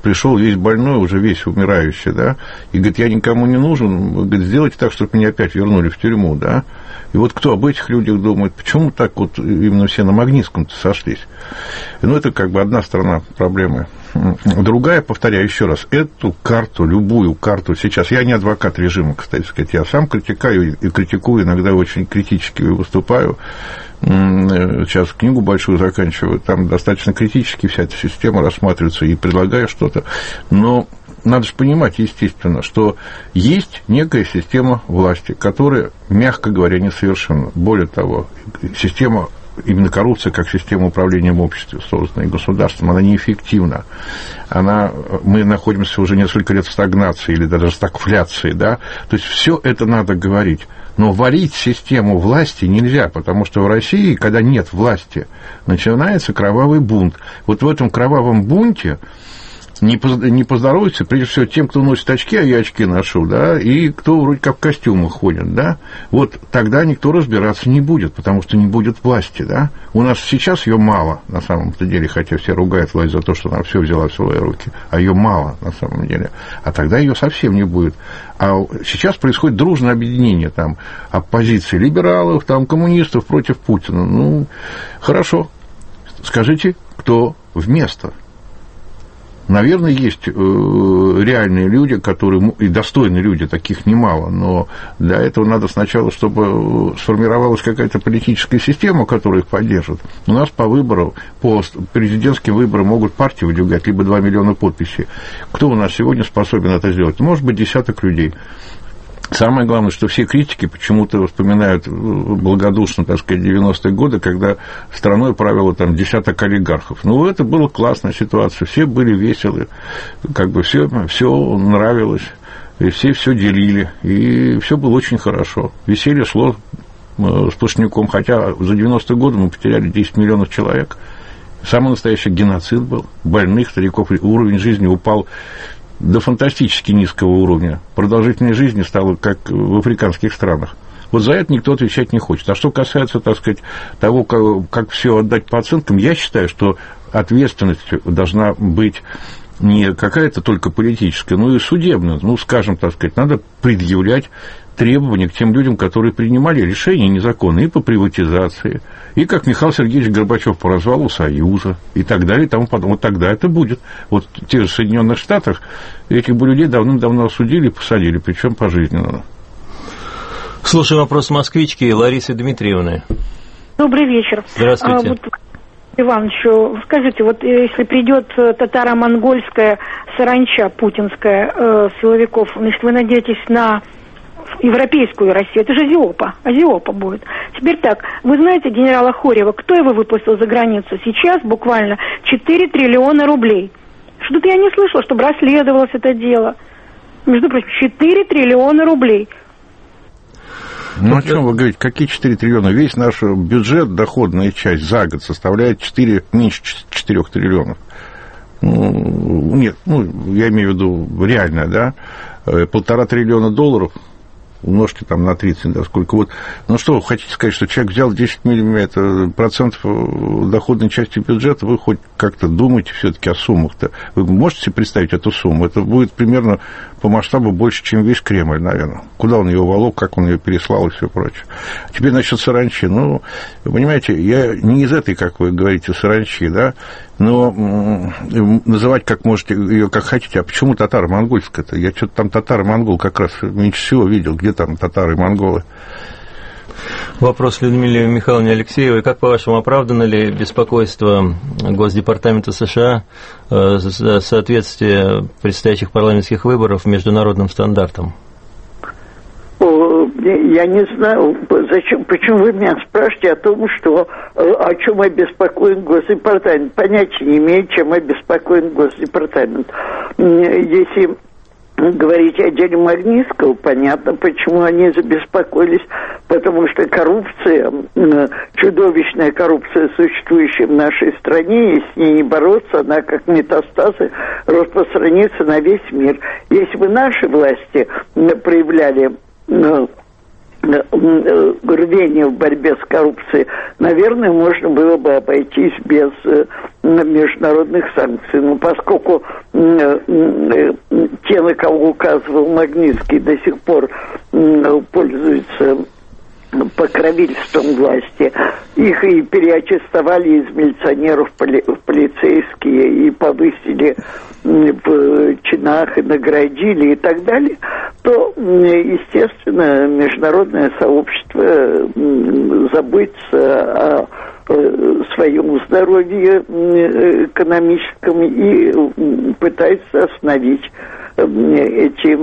Speaker 4: пришел весь больной, уже весь умирающий, да, и говорит, я никому не нужен, говорит, сделайте так, чтобы меня опять вернули в тюрьму, да. И вот кто об этих людях думает, почему так вот именно все на Магнитском-то сошлись? Ну, это как бы одна сторона проблемы. Другая, повторяю еще раз, эту карту, любую карту сейчас, я не адвокат режима, кстати сказать, я сам критикую и критикую, иногда очень критически выступаю. Сейчас книгу большую заканчиваю, там достаточно критически вся эта система рассматривается и предлагаю что-то, но надо же понимать, естественно, что есть некая система власти, которая, мягко говоря, несовершенна. Более того, система, именно коррупция как система управления обществом, созданная государством, она неэффективна. Она, мы находимся уже несколько лет в стагнации или даже стагфляции, да, то есть все это надо говорить. Но валить систему власти нельзя, потому что в России, когда нет власти, начинается кровавый бунт. Вот в этом кровавом бунте не поздоровится, прежде всего, тем, кто носит очки, а я очки ношу, да, и кто вроде как в костюмах ходит, да, вот тогда никто разбираться не будет, потому что не будет власти, да. У нас сейчас ее мало, на самом-то деле, хотя все ругают власть за то, что она все взяла в свои руки, а ее мало, на самом деле, а тогда ее совсем не будет. А сейчас происходит дружное объединение, там, оппозиции либералов, там, коммунистов против Путина. Ну, хорошо, скажите, кто вместо? Наверное, есть э, реальные люди, которые, и достойные люди, таких немало, но для этого надо сначала, чтобы сформировалась какая-то политическая система, которая их поддержит. У нас по выбору, по президентским выборам могут партии выдвигать либо два миллиона подписей. Кто у нас сегодня способен это сделать? Может быть, десяток людей. Самое главное, что все критики почему-то вспоминают благодушно, так сказать, девяностые годы, когда страной правило там десяток олигархов. Ну, это была классная ситуация, все были веселы, как бы все, все нравилось, и все все делили, и все было очень хорошо. Веселье шло сплошняком, хотя за девяностые годы мы потеряли десять миллионов человек. Самый настоящий геноцид был, больных, стариков, уровень жизни упал до фантастически низкого уровня. Продолжительность жизни стала как в африканских странах. Вот за это никто отвечать не хочет. А что касается, так сказать, того, как, как все отдать по оценкам, я считаю, что ответственность должна быть не какая-то только политическая, но и судебная. Ну, скажем, так сказать, надо предъявлять требования к тем людям, которые принимали решения незаконные и по приватизации, и как Михаил Сергеевич Горбачев по развалу Союза, и так далее, и тому подобное. Вот тогда это будет. Вот в тех же Соединенных Штатах этих бы людей давным-давно осудили и посадили, причем пожизненно.
Speaker 2: Слушаем вопрос москвички Ларисы Дмитриевны.
Speaker 14: Добрый вечер.
Speaker 2: Здравствуйте.
Speaker 14: А, вот, Ивановичу, скажите, вот если придет татаро-монгольская саранча путинская э, силовиков, значит, вы надеетесь на европейскую Россию, это же Азиопа, Азиопа будет. Теперь так, вы знаете генерала Хорьева, кто его выпустил за границу? Сейчас буквально четыре триллиона рублей. Что-то я не слышала, чтобы расследовалось это дело. Между прочим, четыре триллиона рублей.
Speaker 4: Ну, о чем вы говорите? Какие четыре триллиона? Весь наш бюджет, доходная часть за год составляет четыре, меньше четырёх триллионов. Ну, нет, ну, я имею в виду реально, да, полтора триллиона долларов, умножьте там на тридцать, да, сколько вот. Ну, что вы хотите сказать, что человек взял десять процентов доходной части бюджета, вы хоть как-то думаете все-таки о суммах-то? Вы можете себе представить эту сумму? Это будет примерно по масштабу больше, чем весь Кремль, наверное. Куда он ее волок, как он ее переслал и все прочее. Теперь насчет саранчи. Ну, вы понимаете, я не из этой, как вы говорите, саранчи, да, но называть как можете ее как хотите. А почему татаро-монгольская-то? Я что-то там татаро-монгол как раз меньше всего видел. Где там татары и монголы?
Speaker 2: Вопрос Людмиле Михайловне Алексеевой. Как, по-вашему, оправдано ли беспокойство Госдепартамента США за соответствие предстоящих парламентских выборов международным стандартам?
Speaker 12: Я не знаю, зачем, почему вы меня спрашиваете о том, что, о чем обеспокоен Госдепартамент. Понятия не имею, чем обеспокоен Госдепартамент. Если говорить о деле Магнитского, понятно, почему они забеспокоились, потому что коррупция, чудовищная коррупция, существующая в нашей стране, и с ней не бороться, она как метастазы распространится на весь мир. Если бы наши власти проявляли рвение в борьбе с коррупцией, наверное, можно было бы обойтись без международных санкций. Но поскольку те, на кого указывал Магнитский, до сих пор пользуются покровительством власти, их и переаттестовали из милиционеров в полицейские, и повысили в чинах, и наградили, и так далее, то, естественно, международное сообщество заботится о своем здоровье экономическом и пытается остановить эти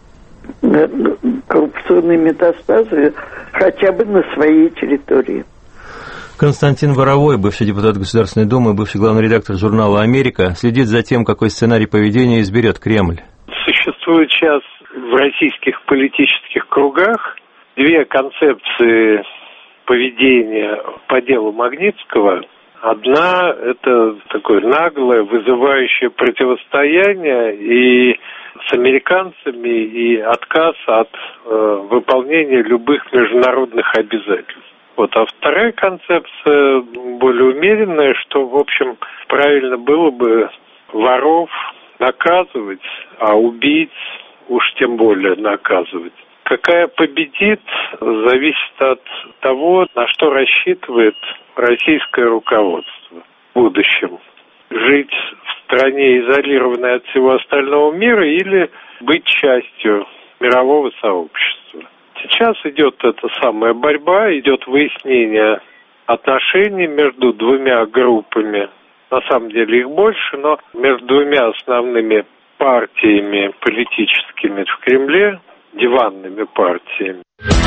Speaker 12: коррупционные метастазы хотя бы на своей территории.
Speaker 2: Константин Воровой, бывший депутат Государственной Думы, бывший главный редактор журнала «Америка», следит за тем, какой сценарий поведения изберет Кремль.
Speaker 15: Существует сейчас в российских политических кругах две концепции поведения по делу Магнитского. Одна – это такое наглое, вызывающее противостояние и с американцами, и отказ от э, выполнения любых международных обязательств. Вот. А вторая концепция более умеренная, что, в общем, правильно было бы воров наказывать, а убийц уж тем более наказывать. Какая победит, зависит от того, на что рассчитывает российское руководство в будущем. Жить в стране, изолированной от всего остального мира, или быть частью мирового сообщества. Сейчас идет эта самая борьба, идет выяснение отношений между двумя группами. На самом деле их больше, но между двумя основными партиями политическими в Кремле, диванными партиями.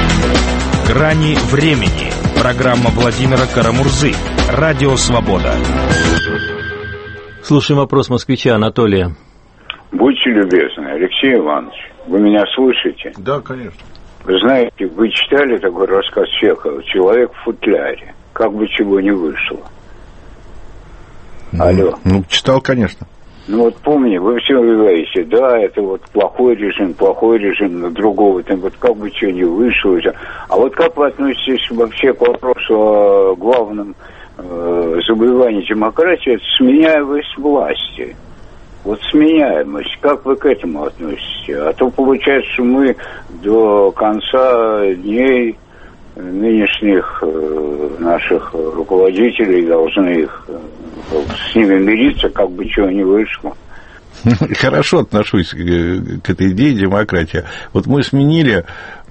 Speaker 1: «Грани времени». Программа Владимира Карамурзы. Радио «Свобода».
Speaker 2: Слушаем вопрос москвича Анатолия.
Speaker 16: Будьте любезны, Алексей Иванович, вы меня слышите?
Speaker 4: Да, конечно.
Speaker 16: Вы знаете, вы читали такой рассказ Чехова «Человек в футляре». Как бы чего не вышло.
Speaker 4: Ну,
Speaker 16: Алло.
Speaker 4: Ну, читал, конечно.
Speaker 16: Ну вот помни, вы все говорите, да, это вот плохой режим, плохой режим, на другого, там вот как бы что не вышло. А вот как вы относитесь вообще к вопросу о главном э, заболевании демократии, это сменяемость власти? Вот сменяемость, как вы к этому относитесь? А то получается, что мы до конца дней нынешних э, наших руководителей должны их э, с ними мириться, как бы чего не вышло.
Speaker 4: Хорошо отношусь к, к этой идее демократии. Вот мы сменили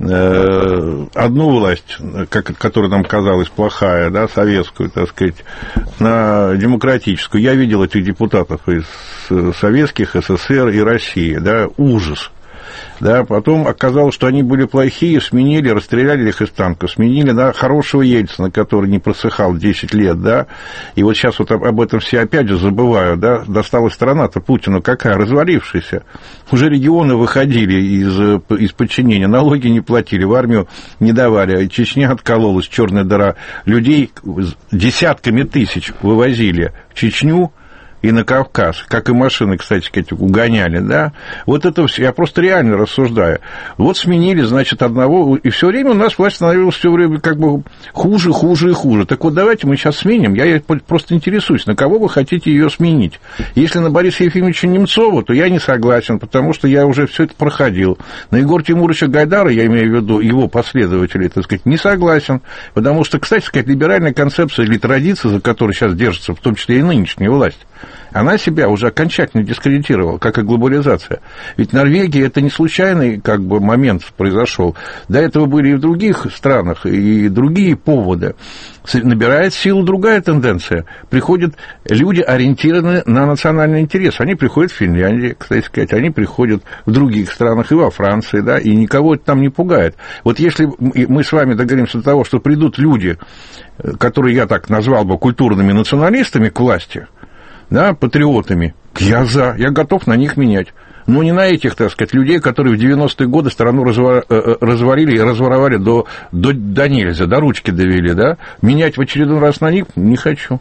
Speaker 4: э, одну власть, как, которая нам казалась плохая, да, советскую, так сказать, на демократическую. Я видел этих депутатов из советских, СССР и России, да, ужас. Да, потом оказалось, что они были плохие, сменили, расстреляли их из танков, сменили на хорошего Ельцина, который не просыхал десять лет, да, и вот сейчас вот об этом все опять же забывают, да, досталась страна-то Путину какая, развалившаяся, уже регионы выходили из, из подчинения, налоги не платили, в армию не давали, Чечня откололась, черная дыра, людей десятками тысяч вывозили в Чечню, и на Кавказ, как и машины, кстати сказать, угоняли, да, вот это все, я просто реально рассуждаю. Вот сменили, значит, одного, и все время у нас власть становилась все время как бы хуже, хуже и хуже. Так вот, давайте мы сейчас сменим, я просто интересуюсь, на кого вы хотите ее сменить. Если на Бориса Ефимовича Немцова, то я не согласен, потому что я уже все это проходил. На Егора Тимуровича Гайдара, я имею в виду его последователей, так сказать, не согласен, потому что, кстати сказать, либеральная концепция или традиция, за которой сейчас держится, в том числе и нынешняя власть, она себя уже окончательно дискредитировала, как и глобализация. Ведь Норвегия – это не случайный как бы, момент произошел. До этого были и в других странах, и другие поводы. Набирает силу другая тенденция. Приходят люди, ориентированные на национальный интерес. Они приходят в Финляндию, кстати сказать, они приходят в других странах, и во Франции, да, и никого это там не пугает. Вот если мы с вами договоримся до того, что придут люди, которые я так назвал бы культурными националистами к власти, да, патриотами, я за, я готов на них менять. Но не на этих, так сказать, людей, которые в девяностые годы страну развалили и разворовали до, до, до нельзя, до ручки довели, да. Менять в очередной раз на них не хочу.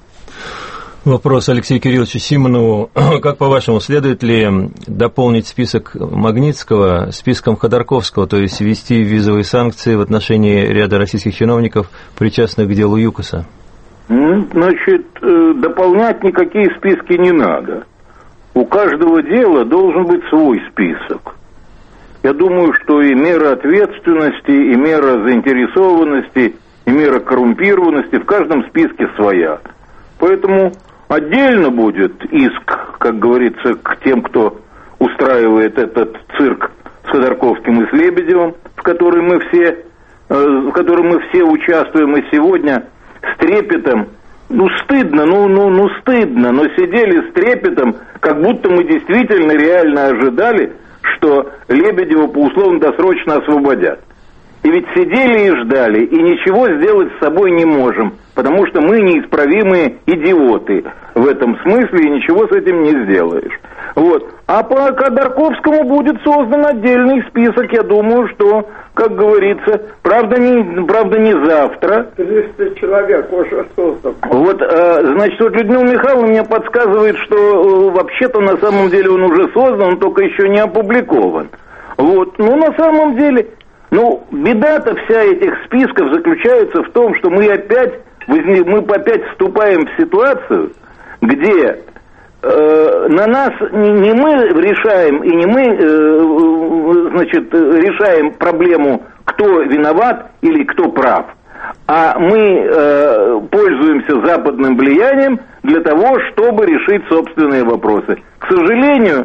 Speaker 2: Вопрос Алексею Кирилловичу Симонову. Как, по-вашему, следует ли дополнить список Магнитского списком Ходорковского, то есть ввести визовые санкции в отношении ряда российских чиновников, причастных к делу ЮКОСа?
Speaker 17: Значит, дополнять никакие списки не надо. У каждого дела должен быть свой список. Я думаю, что и мера ответственности, и мера заинтересованности, и мера коррумпированности в каждом списке своя. Поэтому отдельно будет иск, как говорится, к тем, кто устраивает этот цирк с Ходорковским и с Лебедевым, в который мы все, в котором мы все участвуем, и сегодня с трепетом, ну стыдно, ну, ну, ну стыдно, но сидели с трепетом, как будто мы действительно реально ожидали, что Лебедева по условно-досрочно освободят. И ведь сидели и ждали, и ничего сделать с собой не можем, потому что мы неисправимые идиоты в этом смысле, и ничего с этим не сделаешь. Вот. А по Ходорковскому будет создан отдельный список, я думаю, что, как говорится, правда не, правда не завтра.
Speaker 18: триста человек уже создан.
Speaker 17: Вот, э, значит, вот Людмила Михайловна мне подсказывает, что э, вообще-то на самом деле он уже создан, он только еще не опубликован. Вот, ну на самом деле, ну, беда-то вся этих списков заключается в том, что мы опять, мы опять вступаем в ситуацию, где э, на нас не, не мы решаем, и не мы, э, значит, решаем проблему, кто виноват или кто прав, а мы э, пользуемся западным влиянием для того, чтобы решить собственные вопросы. К сожалению,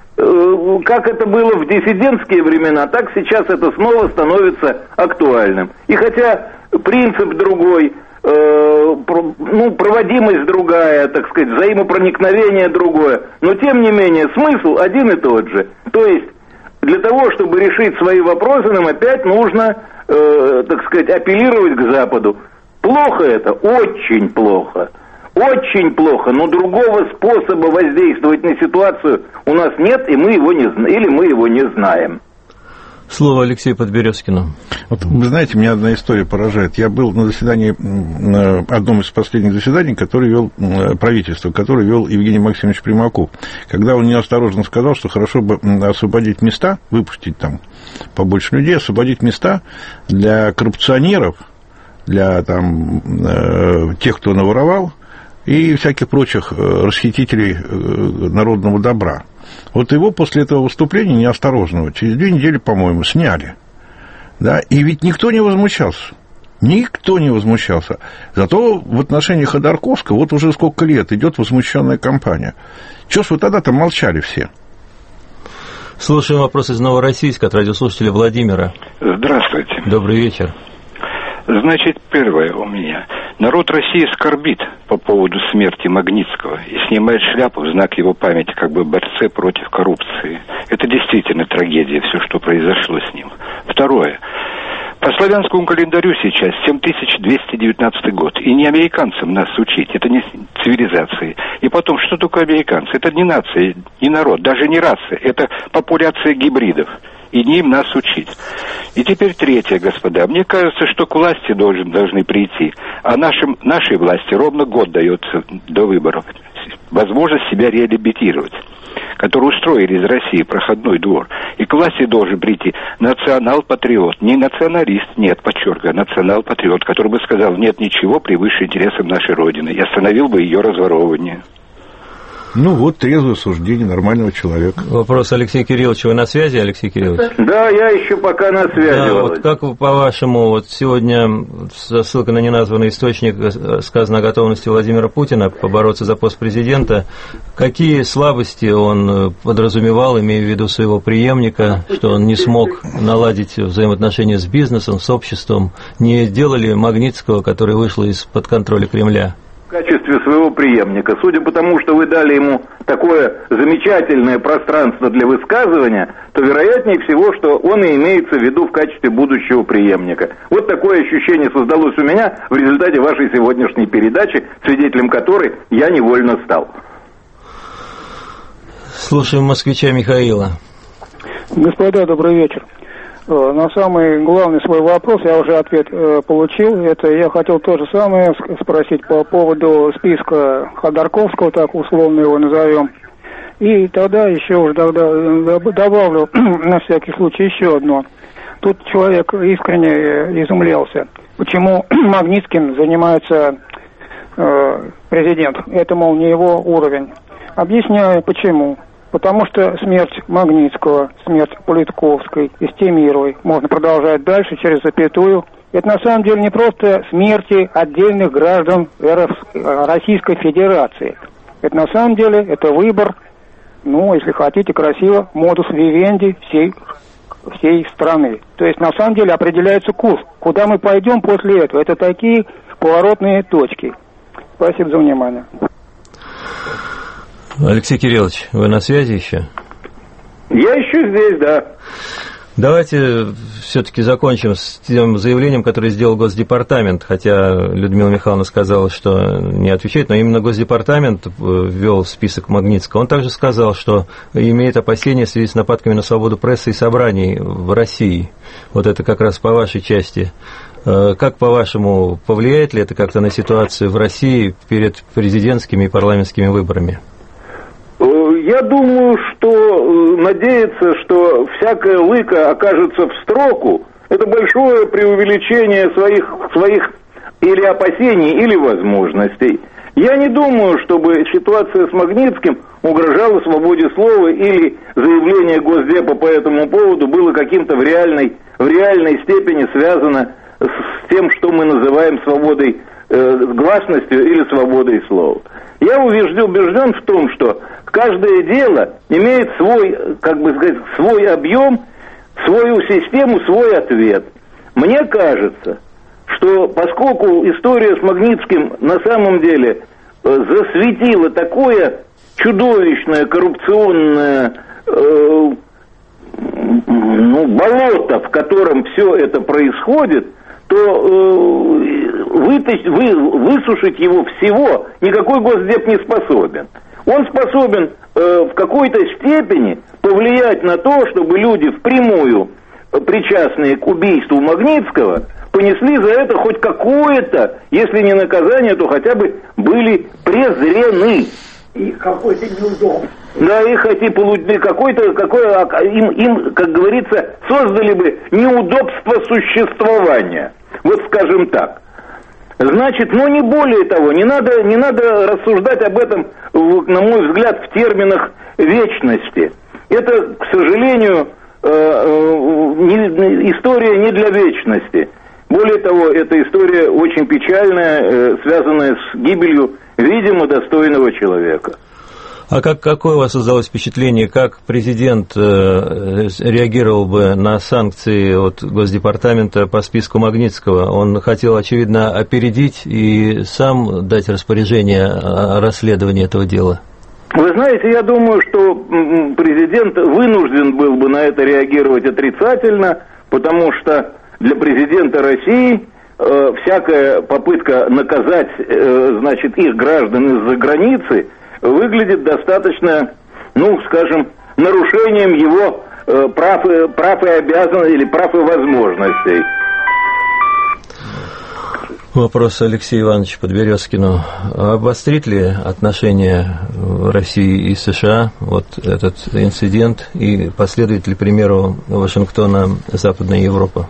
Speaker 17: как это было в диссидентские времена, так сейчас это снова становится актуальным. И хотя принцип другой, э, про, ну, проводимость другая, так сказать, взаимопроникновение другое, но тем не менее смысл один и тот же. То есть для того, чтобы решить свои вопросы, нам опять нужно, э, так сказать, апеллировать к Западу. Плохо это? Очень плохо. Очень плохо, но другого способа воздействовать на ситуацию у нас нет, и мы его не знаем, или мы его не знаем.
Speaker 2: Слово Алексею Подберезкину.
Speaker 4: Вот, вы знаете, меня одна история поражает. Я был на заседании, на одном из последних заседаний, который вел правительство, который вел Евгений Максимович Примаков. Когда он неосторожно сказал, что хорошо бы освободить места, выпустить там побольше людей, освободить места для коррупционеров, для там, тех, кто наворовал, и всяких прочих расхитителей народного добра. Вот его после этого выступления неосторожного через две недели, по-моему, сняли. Да? И ведь никто не возмущался. Никто не возмущался. Зато в отношении Ходорковского вот уже сколько лет идет возмущенная кампания. Чего ж вы тогда-то молчали все?
Speaker 2: Слушаем вопрос из Новороссийска от радиослушателя Владимира.
Speaker 19: Здравствуйте.
Speaker 2: Добрый вечер.
Speaker 19: Значит, первое у меня. Народ России скорбит по поводу смерти Магнитского и снимает шляпу в знак его памяти, как бы борце против коррупции. Это действительно трагедия, все, что произошло с ним. Второе. По славянскому календарю сейчас семь тысяч двести девятнадцатый год. И не американцам нас учить, это не цивилизации. И потом, что такое американцы? Это не нация, не народ, даже не раса. Это популяция гибридов. И не им нас учить. И теперь третье, господа. Мне кажется, что к власти должен, должны прийти. А нашим, нашей власти ровно год дается до выборов. Возможность себя реабилитировать. Которые устроили из России проходной двор. И к власти должен прийти национал-патриот. Не националист, нет, подчеркиваю, а национал-патриот, который бы сказал, нет ничего превыше интересов нашей Родины. И остановил бы ее разворовывание.
Speaker 4: Ну вот, трезвое суждение нормального человека.
Speaker 2: Вопрос Алексея Кирилловича. Вы на связи, Алексей Кириллович?
Speaker 17: Да, я еще пока на связи.
Speaker 2: Да, вот как по-вашему, вот сегодня со ссылкой на неназванный источник сказано о готовности Владимира Путина побороться за пост президента. Какие слабости он подразумевал, имея в виду своего преемника, что он не смог наладить взаимоотношения с бизнесом, с обществом, не сделали Магнитского, который вышел из-под контроля Кремля?
Speaker 17: В качестве своего преемника. Судя по тому, что вы дали ему такое замечательное пространство для высказывания, то вероятнее всего, что он и имеется в виду в качестве будущего преемника. Вот такое ощущение создалось у меня в результате вашей сегодняшней передачи, свидетелем которой я невольно стал.
Speaker 2: Слушаем москвича Михаила.
Speaker 20: Господа, добрый вечер. На самый главный свой вопрос я уже ответ э, получил. Это я хотел то же самое спросить по поводу списка Ходорковского, так условно его назовем. И тогда еще уже тогда добавлю на всякий случай еще одно. Тут человек искренне изумлялся, почему Магнитским занимаются э, президент, это, мол, не его уровень. Объясняю, почему. Потому что смерть Магнитского, смерть Политковской и Стемировой можно продолжать дальше через запятую. Это на самом деле не просто смерти отдельных граждан Российской Федерации. Это на самом деле это выбор, ну, если хотите красиво, модус вивенди всей, всей страны. То есть на самом деле определяется курс, куда мы пойдем после этого. Это такие поворотные точки. Спасибо за внимание.
Speaker 2: Алексей Кириллович, вы на связи еще?
Speaker 17: Я еще здесь, да.
Speaker 2: Давайте все-таки закончим с тем заявлением, которое сделал Госдепартамент, хотя Людмила Михайловна сказала, что не отвечает, но именно Госдепартамент ввел в список Магнитского. Он также сказал, что имеет опасения в связи с нападками на свободу прессы и собраний в России. Вот это как раз по вашей части. Как, по-вашему, повлияет ли это как-то на ситуацию в России перед президентскими и парламентскими выборами?
Speaker 17: Я думаю, что надеяться, что всякая лыка окажется в строку, это большое преувеличение своих, своих или опасений, или возможностей. Я не думаю, чтобы ситуация с Магнитским угрожала свободе слова или заявление Госдепа по этому поводу было каким-то в реальной, в реальной степени связано с тем, что мы называем свободой, э, гласностью или свободой слова. Я убежден, убежден в том, что каждое дело имеет свой, как бы сказать, свой объем, свою систему, свой ответ. Мне кажется, что поскольку история с Магнитским на самом деле засветила такое чудовищное коррупционное э, ну, болото, в котором все это происходит, то э, вытащ, вы, высушить его всего никакой Госдеп не способен. Он способен э, в какой-то степени повлиять на то, чтобы люди впрямую причастные к убийству Магнитского понесли за это хоть какое-то, если не наказание, то хотя бы были презрены.
Speaker 18: И какой-то неудобство.
Speaker 17: Да, и хотя получили какой-то, какое, им, им, как говорится, создали бы неудобство существования. Вот скажем так. Значит, ну не более того, не надо, не надо рассуждать об этом, на мой взгляд, в терминах вечности. Это, к сожалению, не, история не для вечности. Более того, эта история очень печальная, связанная с гибелью, видимо, достойного человека.
Speaker 2: А как, какое у вас создалось впечатление, как президент э, реагировал бы на санкции от Госдепартамента по списку Магнитского? Он хотел, очевидно, опередить и сам дать распоряжение о расследовании этого дела?
Speaker 17: Вы знаете, я думаю, что президент вынужден был бы на это реагировать отрицательно, потому что для президента России э, всякая попытка наказать, э, значит, их граждан из-за границы выглядит достаточно, ну, скажем, нарушением его э, прав, прав и обязанностей или прав и возможностей.
Speaker 2: Вопрос Алексею Ивановичу Подберезкину. Обострит ли отношения России и США вот этот инцидент, и последует ли примеру Вашингтона Западная Европа?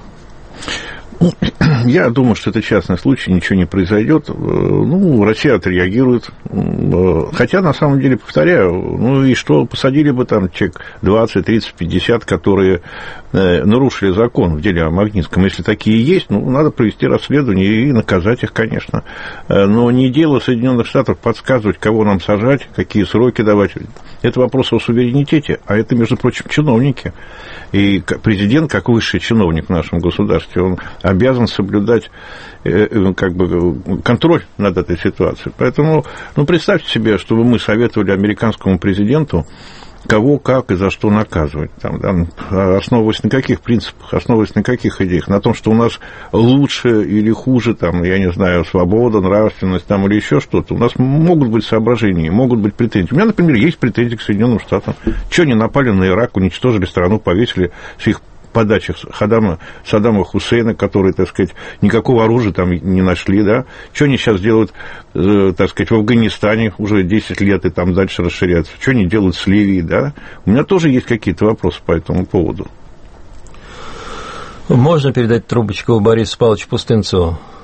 Speaker 4: Я думаю, что это частный случай, ничего не произойдет. Ну, Россия отреагирует. Хотя, на самом деле, повторяю, ну и что, посадили бы там человек двадцать, тридцать, пятьдесят, которые нарушили закон в деле о Магнитском. Если такие есть, ну, надо провести расследование и наказать их, конечно. Но не дело Соединенных Штатов подсказывать, кого нам сажать, какие сроки давать. Это вопрос о суверенитете, а это, между прочим, чиновники. И президент, как высший чиновник в нашем государстве, он обязан соблюдать как бы контроль над этой ситуацией. Поэтому, ну, представьте себе, чтобы мы советовали американскому президенту, кого, как и за что наказывать. Там, да, основываясь на каких принципах, основываясь на каких идеях? На том, что у нас лучше или хуже, там, я не знаю, свобода, нравственность там, или еще что-то. У нас могут быть соображения, могут быть претензии. У меня, например, есть претензии к Соединенным Штатам. Чего они напали на Ирак, уничтожили страну, повесили с их подачах Саддама, Саддама Хусейна, которые, так сказать, никакого оружия там не нашли, да, что они сейчас делают, э, так сказать, в Афганистане уже десять лет и там дальше расширяются, что они делают с Ливией, да, у меня тоже есть какие-то вопросы по этому поводу.
Speaker 2: Можно передать трубочку Борису Павловичу Пустынцеву?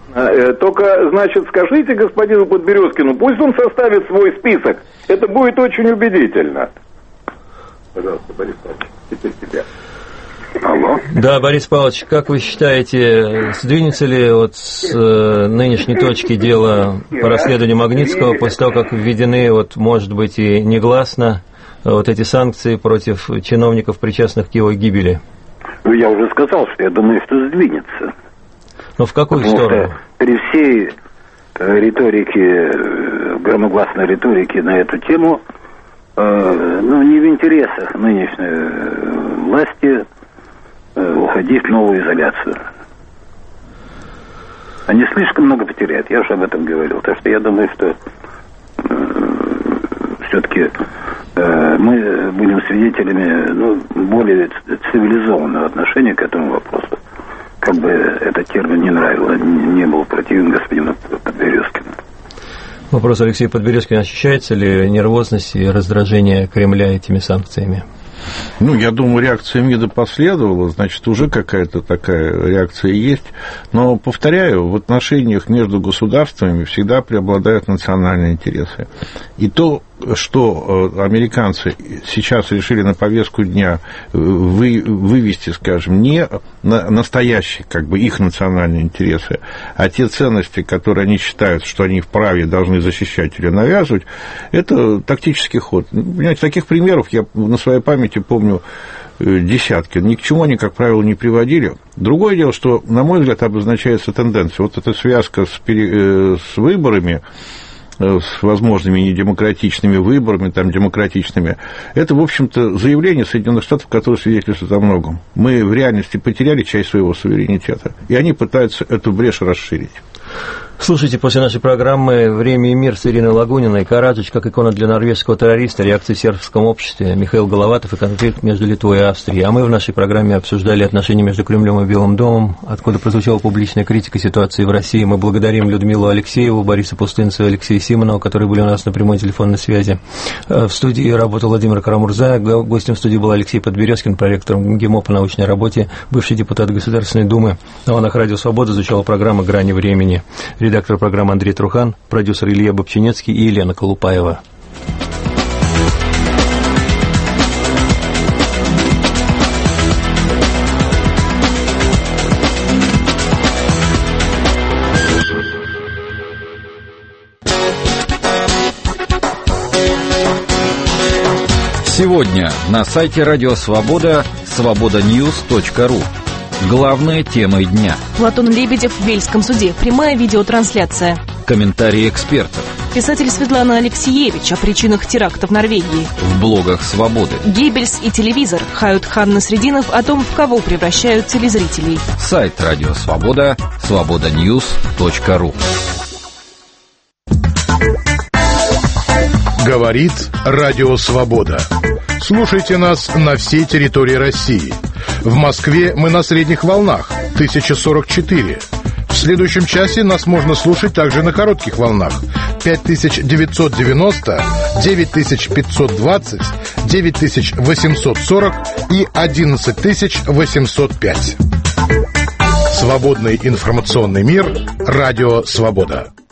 Speaker 17: Только, значит, скажите господину Подберезкину, пусть он составит свой список. Это будет очень убедительно. Пожалуйста, Борис Павлович, теперь тебя. Алло.
Speaker 2: Да, Борис Павлович, как вы считаете, сдвинется ли вот с э, нынешней точки дела по расследованию Магнитского после того, как введены, вот, может быть, и негласно вот эти санкции против чиновников, причастных к его гибели?
Speaker 3: Ну, я уже сказал, что я думаю, что сдвинется.
Speaker 2: Но в какую
Speaker 3: Потому
Speaker 2: сторону?
Speaker 3: Что при всей риторике, громогласной риторике на эту тему, э, ну, не в интересах нынешней власти уходить в новую изоляцию. Они слишком много потеряют, я уже об этом говорил. Так что я думаю, что э, все-таки э, мы будем свидетелями ну, более цивилизованного отношения к этому вопросу. Как бы этот термин не нравился, не был противен господину Подберезкину.
Speaker 2: Вопрос Алексея Подберезкина. Ощущается ли нервозность и раздражение Кремля этими санкциями?
Speaker 4: Ну, я думаю, реакция МИДа последовала, значит, уже какая-то такая реакция есть. Но, повторяю, в отношениях между государствами всегда преобладают национальные интересы. И то, что американцы сейчас решили на повестку дня вы, вывести, скажем, не на настоящие, как бы, их национальные интересы, а те ценности, которые они считают, что они вправе должны защищать или навязывать, это тактический ход. Понимаете, таких примеров я на своей памяти помню десятки. Ни к чему они, как правило, не приводили. Другое дело, что, на мой взгляд, обозначается тенденция. Вот эта связка с, пере... с выборами, с возможными недемократичными выборами, там, демократичными, это, в общем-то, заявление Соединенных Штатов, которое свидетельствует о многом. Мы в реальности потеряли часть своего суверенитета, и они пытаются эту брешь расширить.
Speaker 2: Слушайте, после нашей программы «Время и мир» с Ириной Лагуниной, Караджич как икона для норвежского террориста, реакции в сербском обществе, Михаил Головатов и конфликт между Литвой и Австрией. А мы в нашей программе обсуждали отношения между Кремлем и Белым домом, откуда прозвучала публичная критика ситуации в России. Мы благодарим Людмилу Алексееву, Бориса Пустынцева и Алексея Симонова, которые были у нас на прямой телефонной связи. В студии работал Владимир Карамурза, гостем в студии был Алексей Подберезкин, проректором МГИМО по научной работе, бывший депутат Государственной Думы. На волнах Радио Свобода звучала программа «Грани времени». Редактор программы Андрей Трухан, продюсер Илья Бобчинецкий и Елена Колупаева.
Speaker 7: Сегодня на сайте Радио Свобода свобода ньюс точка ру. Главные темы дня.
Speaker 21: Платон Лебедев в Вельском суде. Прямая видеотрансляция.
Speaker 7: Комментарии экспертов.
Speaker 21: Писатель Светлана Алексеевич о причинах теракта в Норвегии.
Speaker 7: В блогах Свободы.
Speaker 21: Геббельс и телевизор. Хают Ханна Срединов о том, в кого превращают телезрителей.
Speaker 7: Сайт Радио Свобода свобода ньюс точка ру.
Speaker 22: Говорит Радио Свобода. Слушайте нас на всей территории России. В Москве мы на средних волнах тысяча сорок четыре. В следующем часе нас можно слушать также на коротких волнах пять тысяч девятьсот девяносто, девять тысяч пятьсот двадцать, девять тысяч восемьсот сорок и одиннадцать тысяч восемьсот пять. Свободный информационный мир. Радио Свобода.